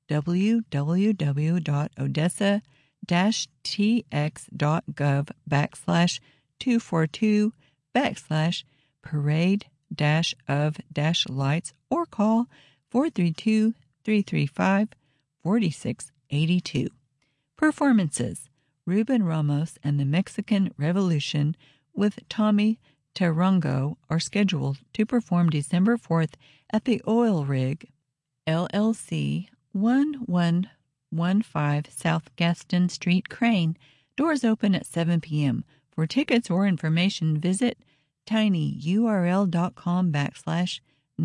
www.odessa-tx.gov backslash 242 backslash parade dash of dash lights or call four three two, three three five, four six eight two. Performances: Ruben Ramos and the Mexican Revolution with Tommy Tarango are scheduled to perform December fourth at the Oil Rig, L L C, one one one five South Gaston Street, Crane. Doors open at seven p.m. For tickets or information, visit tinyurl.com backslash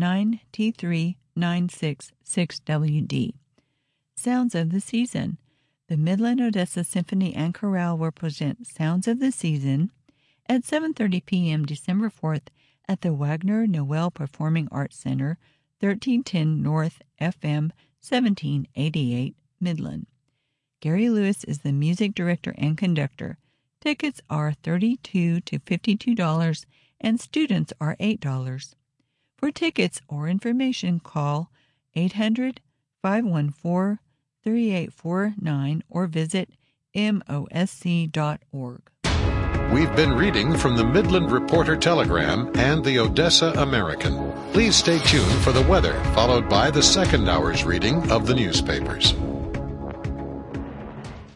9T3966W Sounds of the Season. The Midland Odessa Symphony and Chorale will present Sounds of the Season at seven thirty p.m. December fourth at the Wagner Noel Performing Arts Center, thirteen ten North F M seventeen eighty-eight, Midland. Gary Lewis is the music director and conductor. Tickets are thirty-two dollars to fifty-two dollars and students are eight dollars. For tickets or information, call eight hundred, five one four, three eight four nine or visit M O S C dot org. We've been reading from the Midland Reporter Telegram and the Odessa American. Please stay tuned for the weather, followed by the second hour's reading of the newspapers.